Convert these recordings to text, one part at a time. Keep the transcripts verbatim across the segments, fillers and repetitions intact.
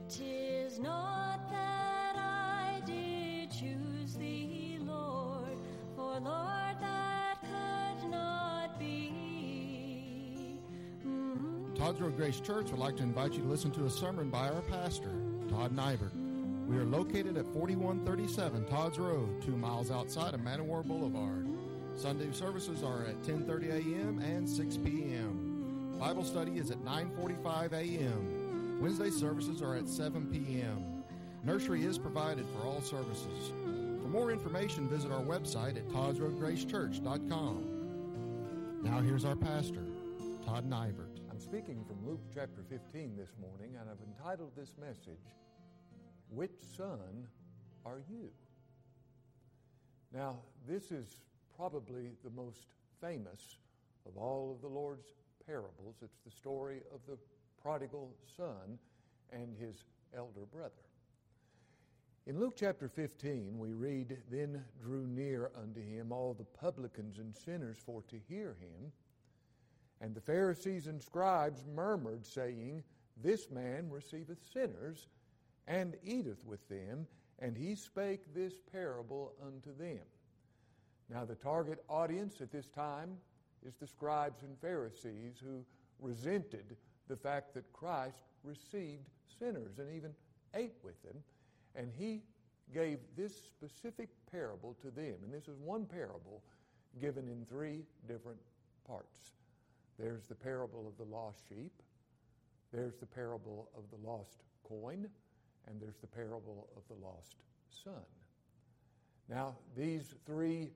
'Tis not that I did choose thee, Lord, for Lord, that could not be. Mm-hmm. Todd's Road Grace Church would like to invite you to listen to a sermon by our pastor, Todd Nybert. We are located at forty-one thirty-seven Todd's Road, two miles outside of Man O' War Boulevard. Sunday services are at ten thirty a.m. and six p.m. Bible study is at nine forty-five a.m. Wednesday services are at seven p.m. Nursery is provided for all services. For more information, visit our website at todds road grace church dot com. Now here's our pastor, Todd Nybert. I'm speaking from Luke chapter fifteen this morning, and I've entitled this message, Which Son Are You? Now, this is probably the most famous of all of the Lord's parables. It's the story of the prodigal son and his elder brother. In Luke chapter fifteen, we read, Then drew near unto him all the publicans and sinners for to hear him. And the Pharisees and scribes murmured, saying, This man receiveth sinners, and eateth with them, and he spake this parable unto them. Now the target audience at this time is the scribes and Pharisees who resented the fact that Christ received sinners and even ate with them. And he gave this specific parable to them. And this is one parable given in three different parts. There's the parable of the lost sheep. There's the parable of the lost coin. And there's the parable of the lost son. Now, these three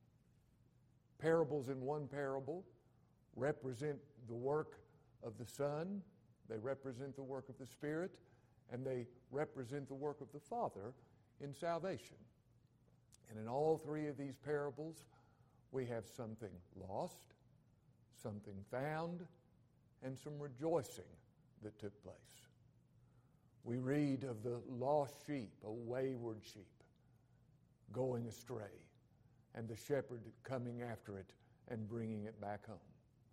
parables in one parable represent the work of the Son, they represent the work of the Spirit, and they represent the work of the Father in salvation. And in all three of these parables, we have something lost, something found, and some rejoicing that took place. We read of the lost sheep, a wayward sheep, going astray, and the shepherd coming after it and bringing it back home.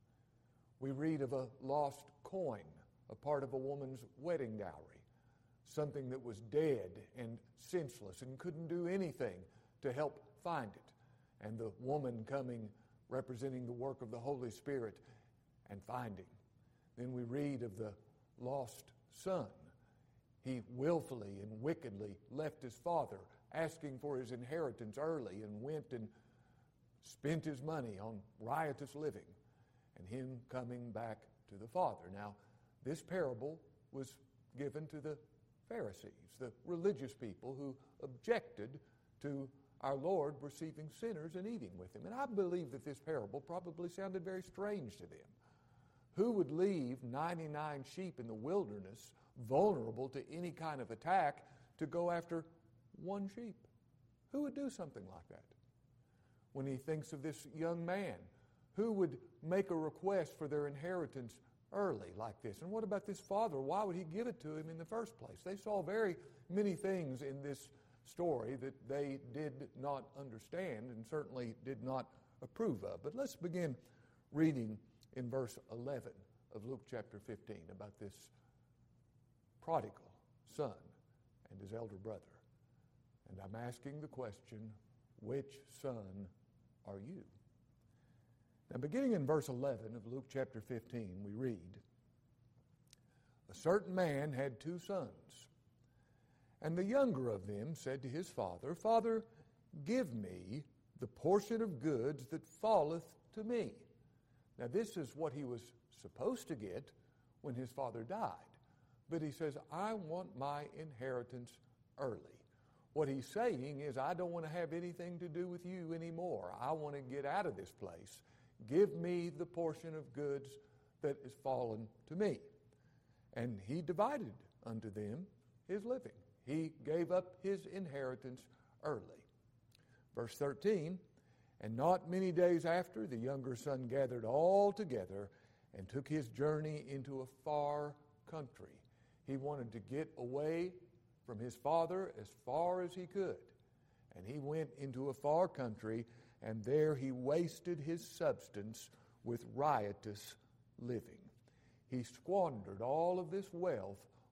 We read of a lost coin, a part of a woman's wedding dowry, something that was dead and senseless and couldn't do anything to help find it, and the woman coming representing the work of the Holy Spirit and finding. Then we read of the lost son. He willfully and wickedly left his father, asking for his inheritance early, and went and spent his money on riotous living, and him coming back to the father. Now, this parable was given to the Pharisees, the religious people who objected to our Lord receiving sinners and eating with him. And I believe that this parable probably sounded very strange to them. Who would leave ninety-nine sheep in the wilderness, vulnerable to any kind of attack, to go after one sheep? Who would do something like that? When he thinks of this young man, who would make a request for their inheritance early like this? And what about this father? Why would he give it to him in the first place? They saw very many things in this story that they did not understand and certainly did not approve of. But let's begin reading in verse eleven of Luke chapter fifteen about this prodigal son and his elder brother. And I'm asking the question, which son are you? Now, beginning in verse eleven of Luke chapter fifteen, we read, A certain man had two sons, and the younger of them said to his father, Father, give me the portion of goods that falleth to me. Now, this is what he was supposed to get when his father died. But he says, I want my inheritance early. What he's saying is, I don't want to have anything to do with you anymore. I want to get out of this place. Give me the portion of goods that is fallen to me. And he divided unto them his living. He gave up his inheritance early. Verse thirteen, And not many days after, the younger son gathered all together and took his journey into a far country. He wanted to get away from his father as far as he could. And he went into a far country, and there he wasted his substance with riotous living. He squandered all of this wealth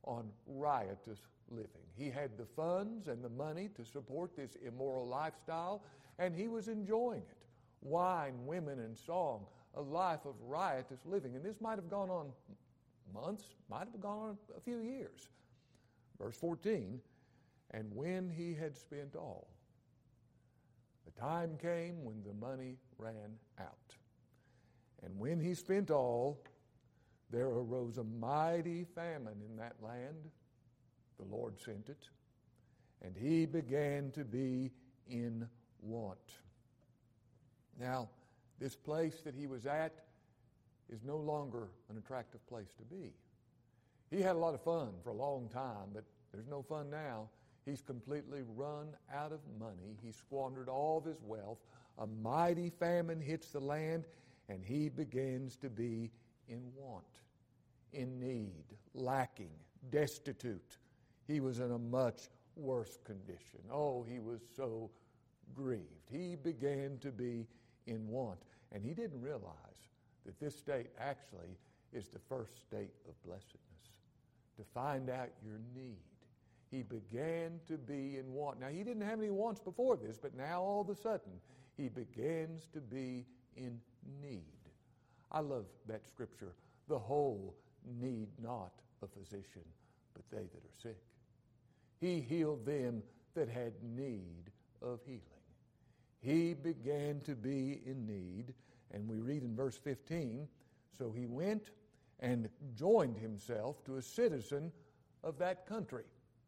on riotous living. He had the funds and the money to support this immoral lifestyle, and he was enjoying it. Wine, women, and song, a life of riotous living. And this might have gone on months, might have gone on a few years. Verse fourteen, and when he had spent all, the time came when the money ran out. And when he spent all, there arose a mighty famine in that land. The Lord sent it, and he began to be in want. Now, this place that he was at is no longer an attractive place to be. He had a lot of fun for a long time, but there's no fun now. He's completely run out of money. He squandered all of his wealth. A mighty famine hits the land, and he begins to be in want, in need, lacking, destitute. He was in a much worse condition. Oh, he was so grieved. He began to be in want. And he didn't realize that this state actually is the first state of blessedness, to find out your need. He began to be in want. Now, he didn't have any wants before this, but now all of a sudden, he begins to be in need. I love that scripture. The whole need not a physician, but they that are sick. He healed them that had need of healing. He began to be in need, and we read in verse fifteen, so he went and joined himself to a citizen of that country.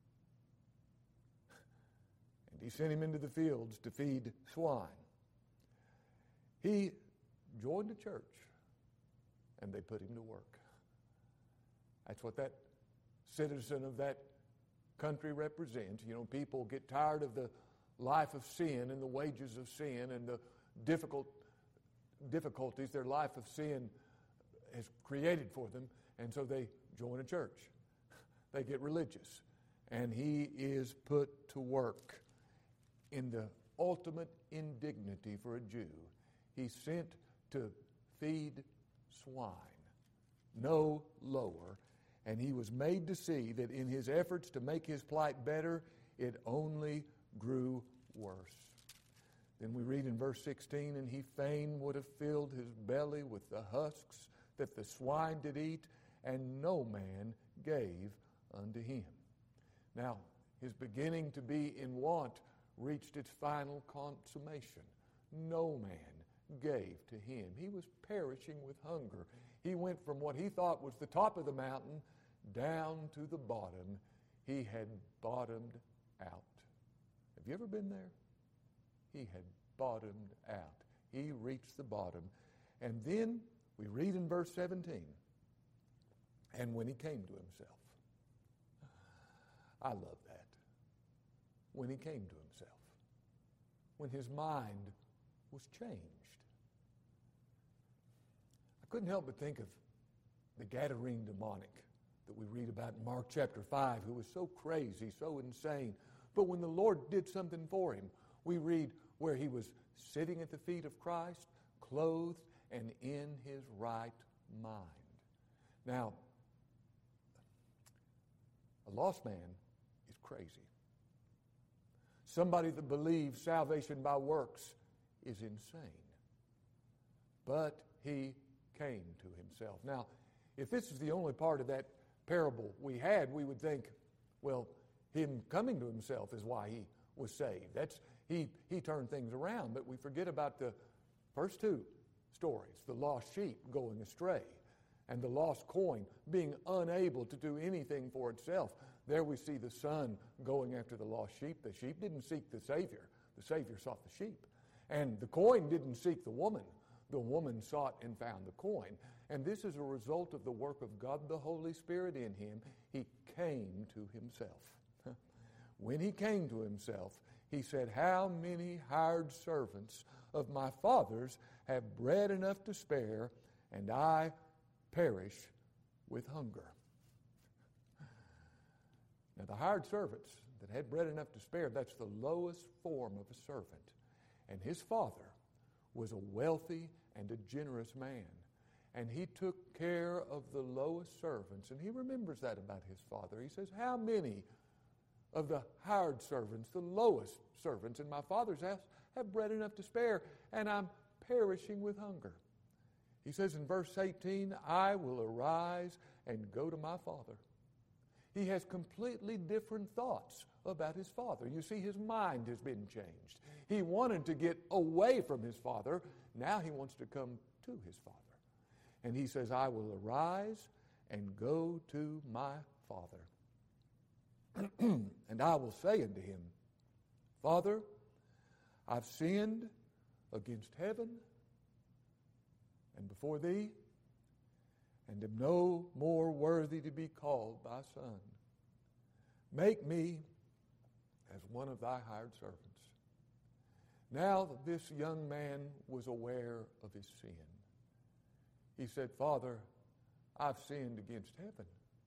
And he sent him into the fields to feed swine. He joined a church, and they put him to work. That's what that citizen of that country represents. You know, people get tired of the life of sin and the wages of sin and the difficult difficulties their life of sin has created for them, and so they join a church. They get religious, and he is put to work in the ultimate indignity for a Jew. He's sent to feed swine, no lower, and he was made to see that in his efforts to make his plight better, it only grew worse. Then we read in verse sixteen, and he fain would have filled his belly with the husks that the swine did eat, and no man gave unto him. Now, his beginning to be in want reached its final consummation. No man gave to him. He was perishing with hunger. He went from what he thought was the top of the mountain down to the bottom. He had bottomed out. Have you ever been there? He had bottomed out. He reached the bottom. And then we read in verse seventeen, and when he came to himself. I love that. When he came to himself. When his mind was changed. I couldn't help but think of the Gadarene demonic that we read about in Mark chapter five, who was so crazy, so insane. But when the Lord did something for him, we read where he was sitting at the feet of Christ, clothed and in his right mind. Now, a lost man is crazy. Somebody that believes salvation by works is insane. But he came to himself. Now, if this is the only part of that parable we had, we would think, well, him coming to himself is why he was saved. That's he he turned things around, but we forget about the first two stories, the lost sheep going astray and the lost coin being unable to do anything for itself. There we see the son going after the lost sheep. The sheep didn't seek the Savior. The Savior sought the sheep. And the coin didn't seek the woman. The woman sought and found the coin. And this is a result of the work of God the Holy Spirit in him. He came to himself. When he came to himself, he said, how many hired servants of my father's have bread enough to spare, and I perish with hunger. Now, the hired servants that had bread enough to spare, that's the lowest form of a servant. And his father was a wealthy and a generous man. and he took care of the lowest servants. And he remembers that about his father. He says, how many of the hired servants, the lowest servants in my father's house, have bread enough to spare, and I'm perishing with hunger? He says in verse eighteen, I will arise and go to my father. He has completely different thoughts about his father. You see, his mind has been changed. He wanted to get away from his father. Now he wants to come to his father. And he says, I will arise and go to my father. And I will say unto him, Father, I've sinned against heaven and before thee, and am no more worthy to be called thy son. Make me as one of thy hired servants. Now this young man was aware of his sin. He said, Father, I've sinned against heaven.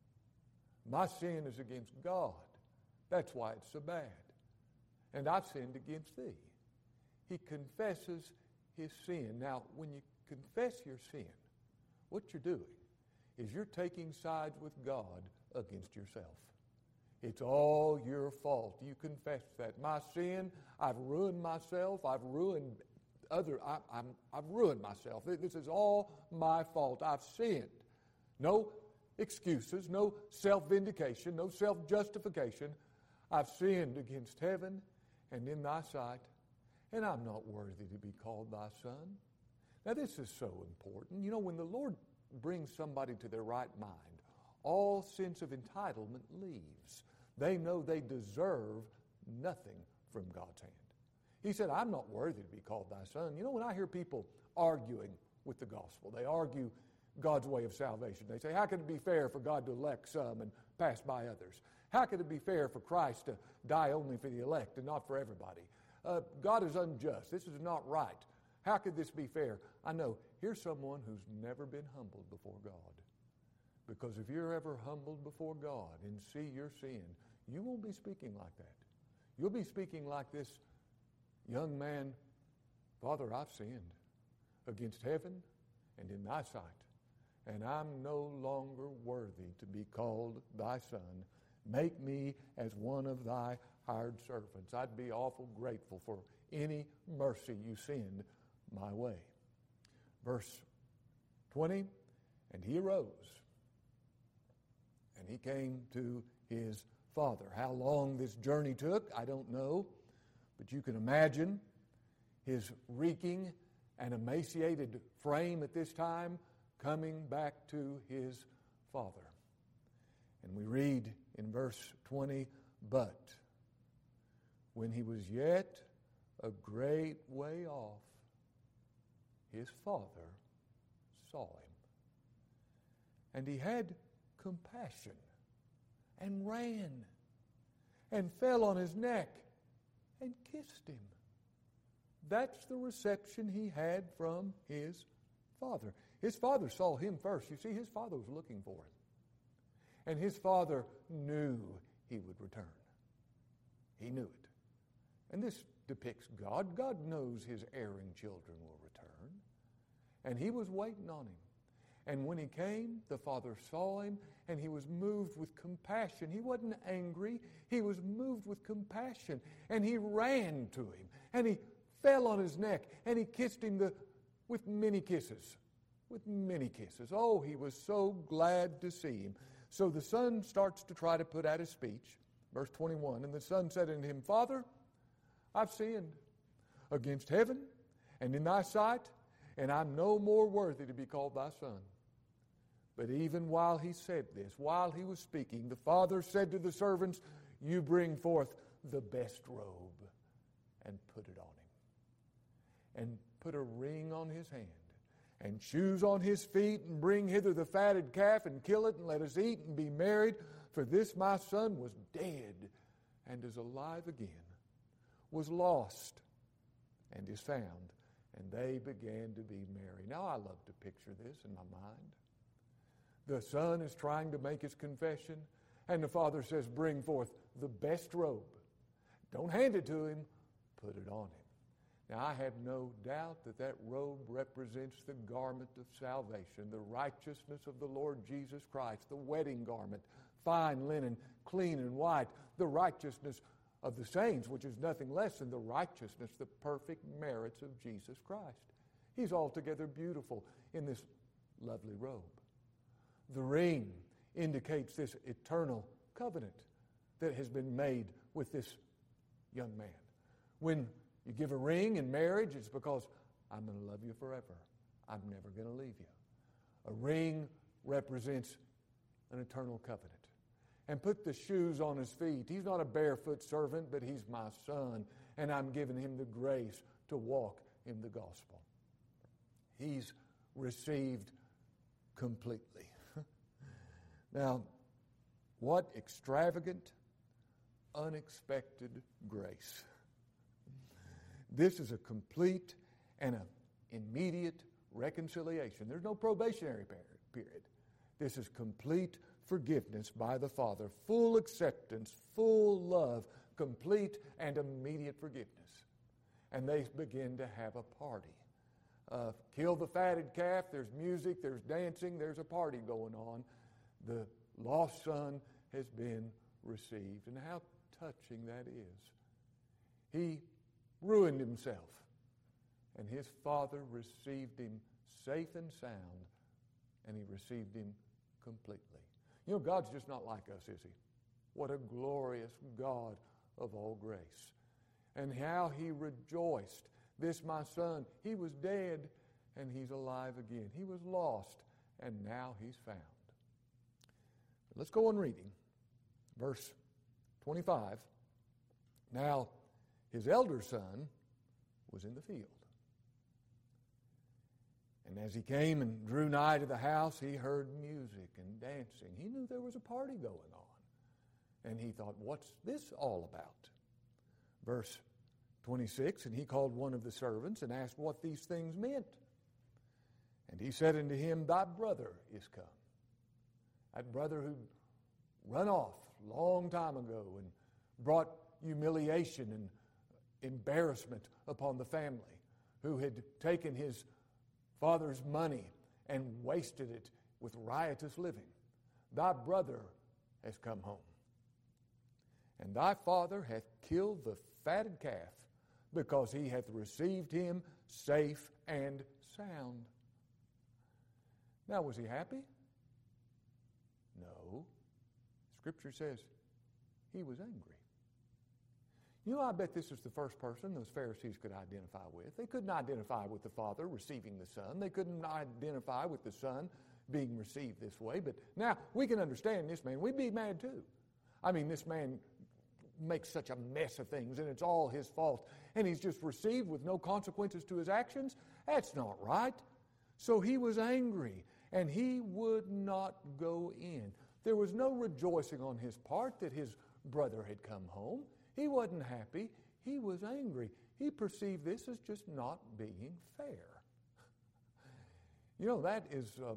My sin is against God. That's why it's so bad. And I've sinned against thee. He confesses his sin. Now, when you confess your sin, what you're doing is you're taking sides with God against yourself. It's all your fault. You confess that. My sin, I've ruined myself. I've ruined other, I, I'm, I've ruined myself. This is all my fault. I've sinned. No excuses, no self-vindication, no self-justification. I've sinned against heaven and in thy sight, and I'm not worthy to be called thy son. Now, this is so important. You know, when the Lord brings somebody to their right mind, all sense of entitlement leaves. They know they deserve nothing from God's hand. He said, I'm not worthy to be called thy son. You know, when I hear people arguing with the gospel, they argue God's way of salvation. They say, how can it be fair for God to elect some and pass by others? How can it be fair for Christ to die only for the elect and not for everybody? Uh, God is unjust. This is not right. How could this be fair? I know. Here's someone who's never been humbled before God. Because if you're ever humbled before God and see your sin, you won't be speaking like that. You'll be speaking like this young man, Father, I've sinned against heaven and in thy sight, and I'm no longer worthy to be called thy son. Make me as one of thy hired servants. I'd be awful grateful for any mercy you send my way. Verse twenty, and he arose, and he came to his father. How long this journey took, I don't know, but you can imagine his reeking and emaciated frame at this time coming back to his father. And we read in verse twenty, but when he was yet a great way off, his father saw him. And he had compassion and ran and fell on his neck and kissed him. That's the reception he had from his father. His father saw him first. You see, his father was looking for him. And his father knew he would return. He knew it. And this depicts God. God knows his erring children will return. And he was waiting on him. And when he came, the father saw him, and he was moved with compassion. He wasn't angry. He was moved with compassion. And he ran to him, and he fell on his neck, and he kissed him the, with many kisses. With many kisses. Oh, he was so glad to see him. So the son starts to try to put out his speech. Verse twenty-one, and the son said unto him, Father, I've sinned against heaven and in thy sight, and I'm no more worthy to be called thy son. But even while he said this, while he was speaking, the father said to the servants, you bring forth the best robe and put it on him, and put a ring on his hand, and shoes on his feet, and bring hither the fatted calf, and kill it, and let us eat and be married. For this my son was dead, and is alive again, was lost, and is found. And they began to be merry. Now I love to picture this in my mind. The son is trying to make his confession, and the father says, bring forth the best robe. Don't hand it to him, put it on him. Now, I have no doubt that that robe represents the garment of salvation, the righteousness of the Lord Jesus Christ, the wedding garment, fine linen, clean and white, the righteousness of the saints, which is nothing less than the righteousness, the perfect merits of Jesus Christ. He's altogether beautiful in this lovely robe. The ring indicates this eternal covenant that has been made with this young man. When you give a ring in marriage, it's because I'm going to love you forever. I'm never going to leave you. A ring represents an eternal covenant. And put the shoes on his feet. He's not a barefoot servant, but he's my son, and I'm giving him the grace to walk in the gospel. He's received completely. Now, what extravagant, unexpected grace. This is a complete and an immediate reconciliation. There's no probationary period. This is complete forgiveness by the Father, full acceptance, full love, complete and immediate forgiveness. And they begin to have a party. Uh, kill the fatted calf, there's music, there's dancing, there's a party going on. The lost son has been received. And how touching that is. He ruined himself, and his father received him safe and sound, and he received him completely. You know, God's just not like us, is he? What a glorious God of all grace. And how he rejoiced. This my son, he was dead, and he's alive again. He was lost, and now he's found. But let's go on reading. Verse twenty-five. Now, his elder son was in the field. And as he came and drew nigh to the house, he heard music and dancing. He knew there was a party going on. And he thought, what's this all about? Verse twenty-six, and he called one of the servants and asked what these things meant. And he said unto him, thy brother is come. That brother who run off a long time ago and brought humiliation and embarrassment upon the family, who had taken his father's money and wasted it with riotous living. Thy brother has come home. And thy father hath killed the fatted calf, because he hath received him safe and sound. Now, was he happy? No. Scripture says he was angry. You know, I bet this is the first person those Pharisees could identify with. They couldn't identify with the Father receiving the Son. They couldn't identify with the Son being received this way. But now, we can understand this man. We'd be mad too. I mean, this man makes such a mess of things, and it's all his fault. And he's just received with no consequences to his actions. That's not right. So he was angry, and he would not go in. There was no rejoicing on his part that his brother had come home. He wasn't happy. He was angry. He perceived this as just not being fair. You know, that is um,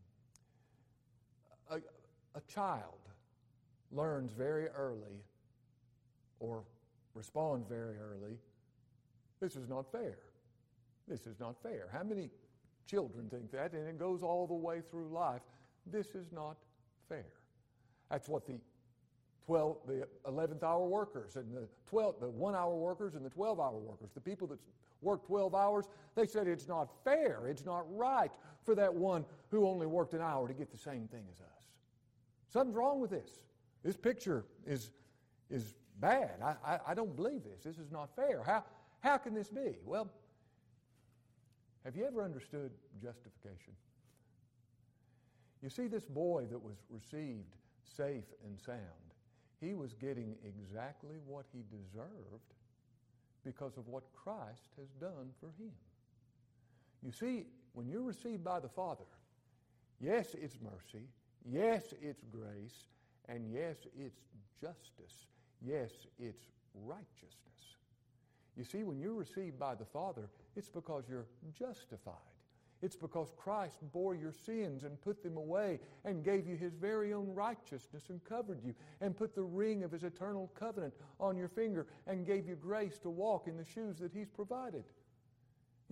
a, a child learns very early or responds very early, this is not fair. This is not fair. How many children think that? And it goes all the way through life. This is not fair. That's what the twelve, the eleventh hour workers and the twelve, the one hour workers and the twelve hour workers, the people that work twelve hours, they said it's not fair, it's not right for that one who only worked an hour to get the same thing as us. Something's wrong with this. This picture is is bad. I, I, I don't believe this. This is not fair. How how can this be? Well, have you ever understood justification? You see, this boy that was received safe and sound, he was getting exactly what he deserved because of what Christ has done for him. You see, when you're received by the Father, yes, it's mercy, yes, it's grace, and yes, it's justice, yes, it's righteousness. You see, when you're received by the Father, it's because you're justified. It's because Christ bore your sins and put them away and gave you his very own righteousness and covered you and put the ring of his eternal covenant on your finger and gave you grace to walk in the shoes that he's provided.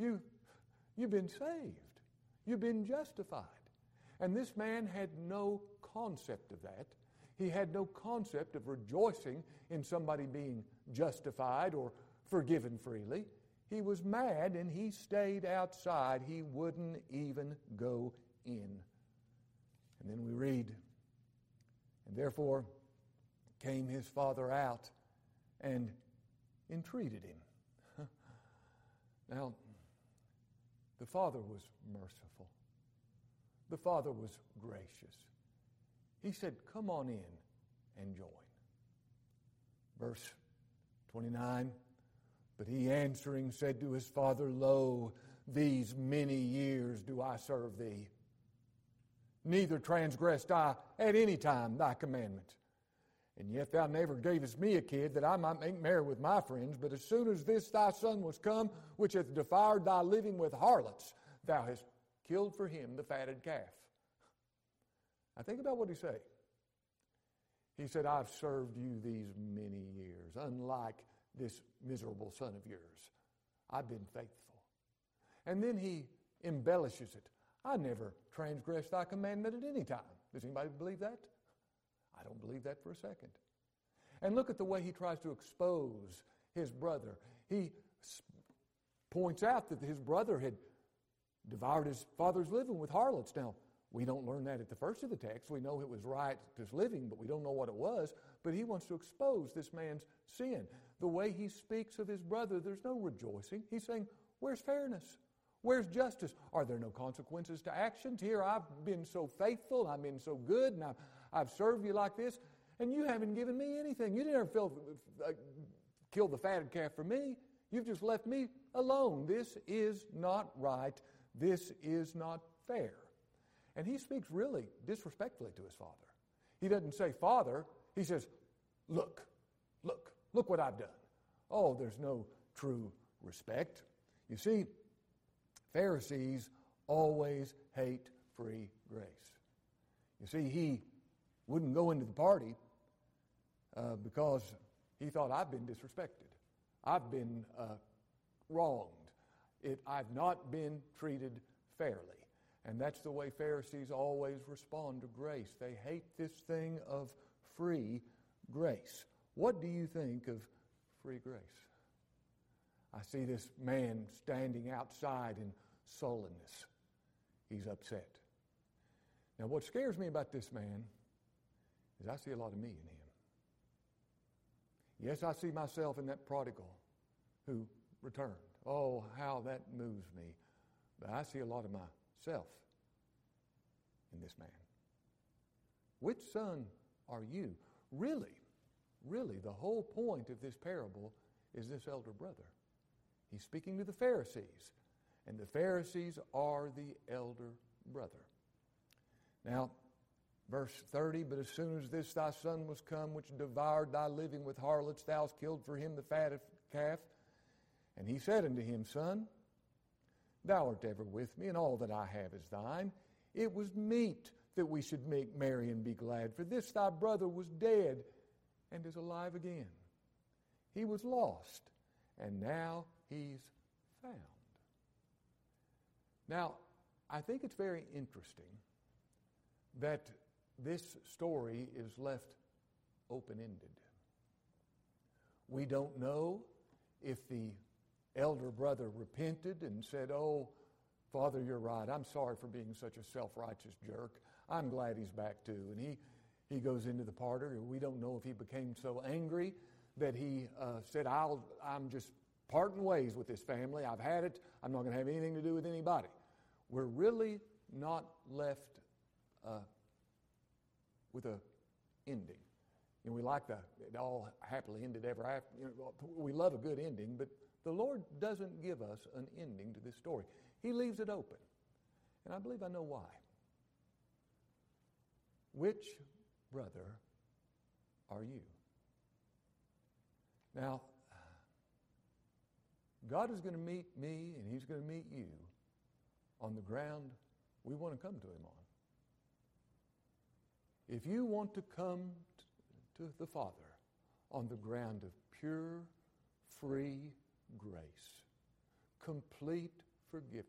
You, you've been saved. You've been justified. And this man had no concept of that. He had no concept of rejoicing in somebody being justified or forgiven freely. He was mad and he stayed outside. He wouldn't even go in. And then we read, and therefore came his father out and entreated him. Now, the father was merciful. The father was gracious. He said, come on in and join. Verse twenty-nine, but he answering said to his father, Lo, these many years do I serve thee. Neither transgressed I at any time thy commandment. And yet thou never gavest me a kid that I might make merry with my friends, but as soon as this thy son was come, which hath devoured thy living with harlots, thou hast killed for him the fatted calf. Now think about what he said. He said, I've served you these many years, unlike this miserable son of yours. I've been faithful. And then he embellishes it. I never transgressed thy commandment at any time. Does anybody believe that? I don't believe that for a second. And look at the way he tries to expose his brother. He points out that his brother had devoured his father's living with harlots. Now, we don't learn that at the first of the text. We know it was riotous living, but we don't know what it was. But he wants to expose this man's sin. The way he speaks of his brother, there's no rejoicing. He's saying, where's fairness? Where's justice? Are there no consequences to actions? Here I've been so faithful, I've been so good, and I've, I've served you like this, and you haven't given me anything. You didn't feel, uh, kill the fatted calf for me. You've just left me alone. This is not right. This is not fair. And he speaks really disrespectfully to his father. He doesn't say, Father. He says, look, look, look what I've done. Oh, there's no true respect. You see, Pharisees always hate free grace. You see, he wouldn't go into the party uh, because he thought, I've been disrespected. I've been uh, wronged. It, I've not been treated fairly. And that's the way Pharisees always respond to grace. They hate this thing of free grace. What do you think of free grace? I see this man standing outside in sullenness. He's upset. Now, what scares me about this man is I see a lot of me in him. Yes, I see myself in that prodigal who returned. Oh, how that moves me. But I see a lot of myself in this man. Which son are you? Really, really, the whole point of this parable is this elder brother. He's speaking to the Pharisees, and the Pharisees are the elder brother. Now, verse thirty, but as soon as this thy son was come, which devoured thy living with harlots, thou hast killed for him the fatted calf. And he said unto him, Son, thou art ever with me, and all that I have is thine. It was meet that we should make merry and be glad, for this thy brother was dead and is alive again. He was lost, and now he's found. Now, I think it's very interesting that this story is left open-ended. We don't know if the elder brother repented and said, oh, Father, you're right. I'm sorry for being such a self-righteous jerk. I'm glad he's back too. And he, he goes into the parlor. We don't know if he became so angry that he uh, said, I'll, I'm just parting ways with this family. I've had it. I'm not going to have anything to do with anybody. We're really not left uh, with a ending. You know, we like the, it all happily ended ever after. You know, we love a good ending, but the Lord doesn't give us an ending to this story. He leaves it open. And I believe I know why. Which brother are you? Now, God is going to meet me and he's going to meet you on the ground we want to come to him on. If you want to come to the Father on the ground of pure, free grace, complete forgiveness.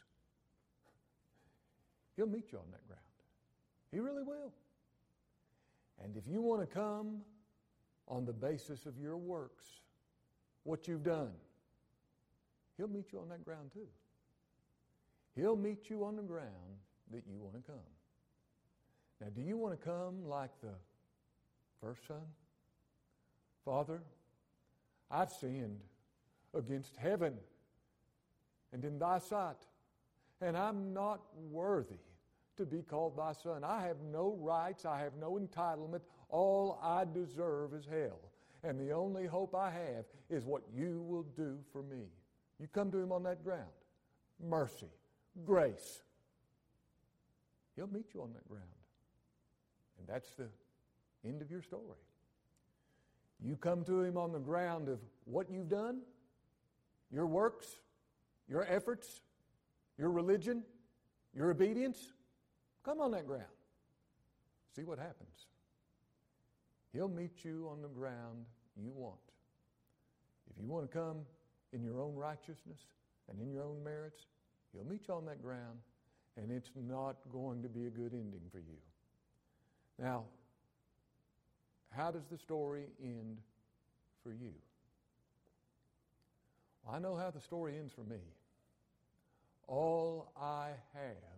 He'll meet you on that ground. He really will. And if you want to come on the basis of your works, what you've done, He'll meet you on that ground too. He'll meet you on the ground that you want to come. Now, do you want to come like the first son? Father, I've sinned against heaven and in thy sight, and I'm not worthy to be called thy son. I have no rights. I have no entitlement. All I deserve is hell. And the only hope I have is what you will do for me. You come to him on that ground. Mercy, grace. He'll meet you on that ground. And that's the end of your story. You come to him on the ground of what you've done, your works, your efforts, your religion, your obedience. Come on that ground. See what happens. He'll meet you on the ground you want. If you want to come in your own righteousness and in your own merits, he'll meet you on that ground, and it's not going to be a good ending for you. Now, how does the story end for you? Well, I know how the story ends for me. All I have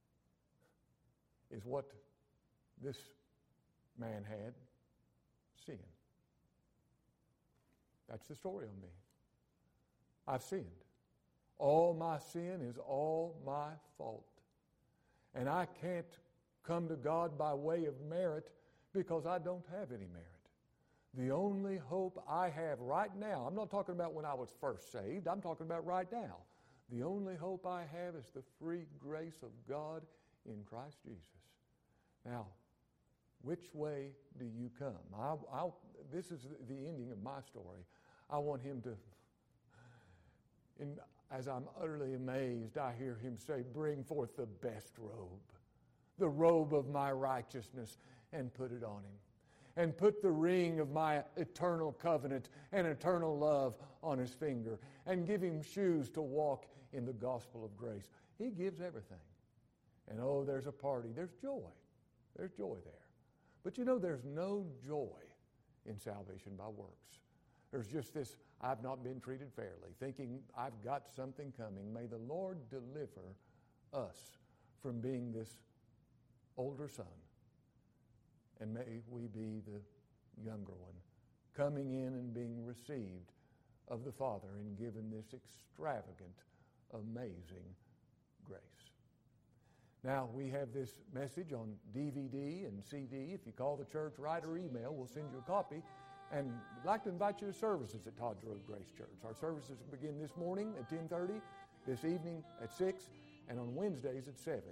is what this man had, sin. That's the story on me. I've sinned. All my sin is all my fault. And I can't come to God by way of merit because I don't have any merit. The only hope I have right now, I'm not talking about when I was first saved, I'm talking about right now. The only hope I have is the free grace of God in Christ Jesus. Now, which way do you come? I, I, this is the ending of my story. I want him to, in, as I'm utterly amazed, I hear him say, bring forth the best robe, the robe of my righteousness, and put it on him. And put the ring of my eternal covenant and eternal love on his finger. And give him shoes to walk in the gospel of grace. He gives everything. And oh, there's a party. There's joy. There's joy there. But you know, there's no joy in salvation by works. There's just this, I've not been treated fairly, thinking I've got something coming. May the Lord deliver us from being this older son. And may we be the younger one, coming in and being received of the Father and given this extravagant, amazing grace. Now, we have this message on D V D and C D. If you call the church, write or email, we'll send you a copy. And we'd like to invite you to services at Todd's Road Grace Church. Our services begin this morning at ten thirty, this evening at six, and on Wednesdays at seven.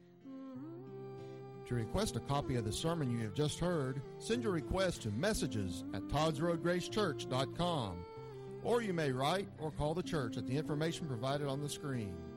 To request a copy of the sermon you have just heard, send your request to messages at todds road grace church dot com. Or you may write or call the church at the information provided on the screen.